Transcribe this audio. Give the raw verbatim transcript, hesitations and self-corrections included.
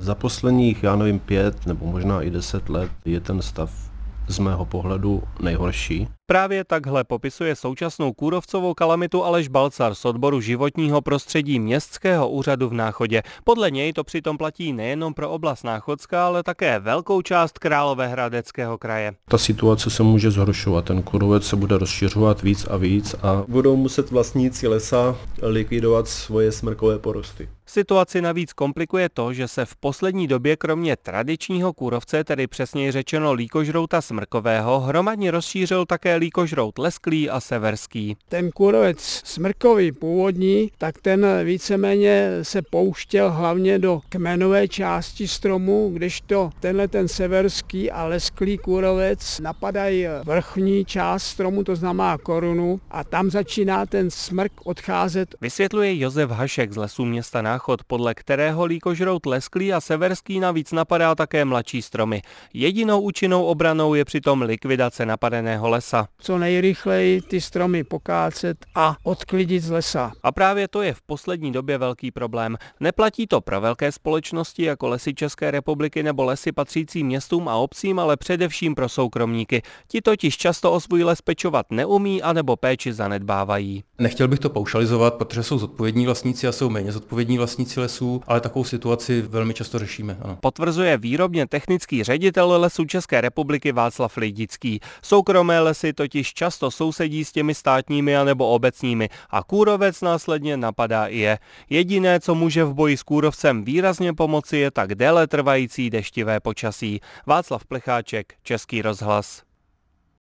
Za posledních, já nevím, pět nebo možná i deset let je ten stav z mého pohledu nejhorší. Právě takhle popisuje současnou kůrovcovou kalamitu Aleš Balcar z odboru životního prostředí Městského úřadu v Náchodě. Podle něj to přitom platí nejenom pro oblast Náchodská, ale také velkou část Královéhradeckého kraje. Ta situace se může zhoršovat, ten kůrovec se bude rozšiřovat víc a víc a budou muset vlastníci lesa likvidovat svoje smrkové porosty. Situaci navíc komplikuje to, že se v poslední době kromě tradičního kůrovce, tedy přesněji řečeno líkožrouta smrkového, hromadně rozšířil také líkožrout lesklý a severský. Ten kůrovec smrkový původní, tak ten víceméně se pouštěl hlavně do kmenové části stromu, kdežto tenhle ten severský a lesklý kůrovec napadají vrchní část stromu, to znamená korunu, a tam začíná ten smrk odcházet. Vysvětluje Josef Hašek z Lesů města Náchod, podle kterého líkožrout lesklý a severský navíc napadá také mladší stromy. Jedinou účinnou obranou je přitom likvidace napadeného lesa. Co nejrychleji ty stromy pokácet a odklidit z lesa. A právě to je v poslední době velký problém. Neplatí to pro velké společnosti jako Lesy České republiky nebo lesy patřící městům a obcím, ale především pro soukromníky. Ti totiž často o svůj les pečovat neumí anebo péči zanedbávají. Nechtěl bych to paušalizovat, protože jsou zodpovědní vlastníci a jsou méně zodpovědní vlastníci lesů, ale takovou situaci velmi často řešíme. Ano. Potvrzuje výrobně technický ředitel Lesů České republiky Václav Lidický. Soukromé lesy totiž často sousedí s těmi státními anebo obecními a kůrovec následně napadá i je. Jediné, co může v boji s kůrovcem výrazně pomoci, je tak déle trvající deštivé počasí. Václav Plecháček, Český rozhlas.